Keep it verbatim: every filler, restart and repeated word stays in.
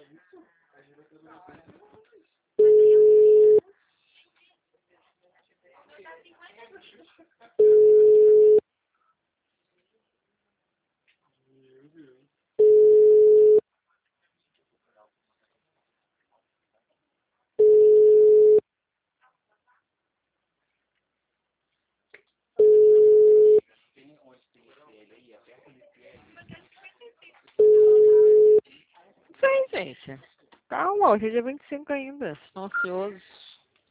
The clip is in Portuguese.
Sim, gente. Calma, hoje é dia vinte e cinco ainda. Estão ansiosos.